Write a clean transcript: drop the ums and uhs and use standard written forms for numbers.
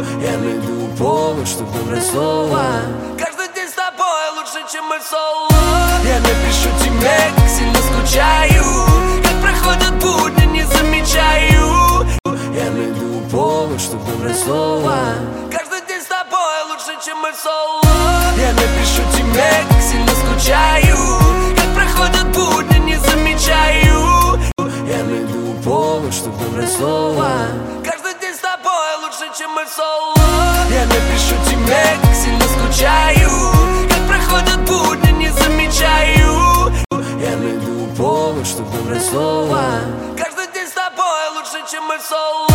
Я найду повод, чтобы набрать слова. Каждый день с тобой лучше, чем мой соло. Я напишу тебе, как сильно скучаю, как проходят будни, не замечаю. Я найду повод, чтобы набрать слова. Каждый день с тобой лучше, чем мой соло. Я напишу тебе, как сильно скучаю, как проходят будни, не замечаю. Я найду повод, чтобы набрать слова. Каждый день с тобой лучше, чем мой соло. Я напишу тебе, как сильно скучаю, как проходят будни, не замечаю. Я найду повод, чтобы набрать слова. Каждый день с тобой лучше, чем мой соло.